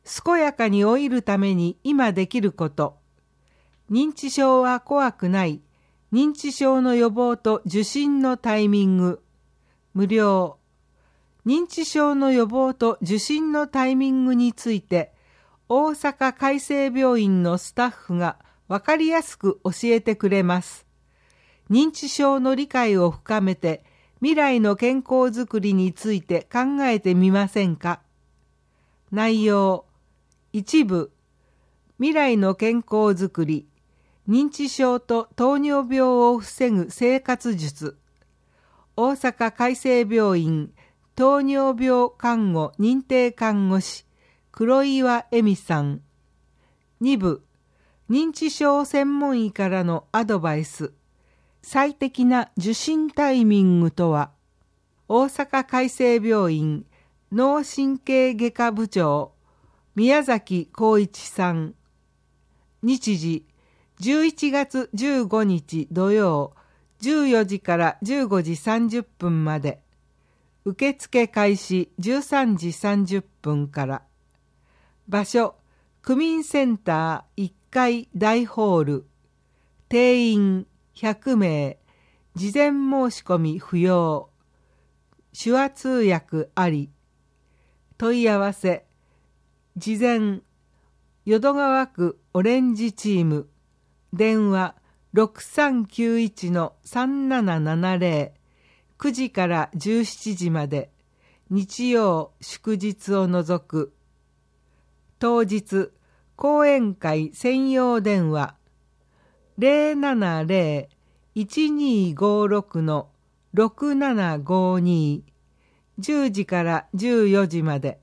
健やかに老いるために今できること。認知症は怖くない。認知症の予防と受診のタイミング。無料。認知症の予防と受診のタイミングについて、大阪海生病院のスタッフがわかりやすく教えてくれます。認知症の理解を深めて、未来の健康づくりについて考えてみませんか。内容。一部。未来の健康づくり。認知症と糖尿病を防ぐ生活術。大阪海生病院糖尿病看護認定看護師黒岩恵美さん。2部、認知症専門医からのアドバイス。最適な受診タイミングとは。大阪海生病院脳神経外科部長宮崎光一さん。日時11月15日土曜14時から15時30分まで。受付開始13時30分から。場所、区民センター1階大ホール。定員100名。事前申し込み不要。手話通訳あり。問い合わせ。事前、淀川区オレンジチーム。電話6391-3770。9時から17時まで。日曜祝日を除く。当日講演会専用電話 070-1256-6752 10時から14時まで。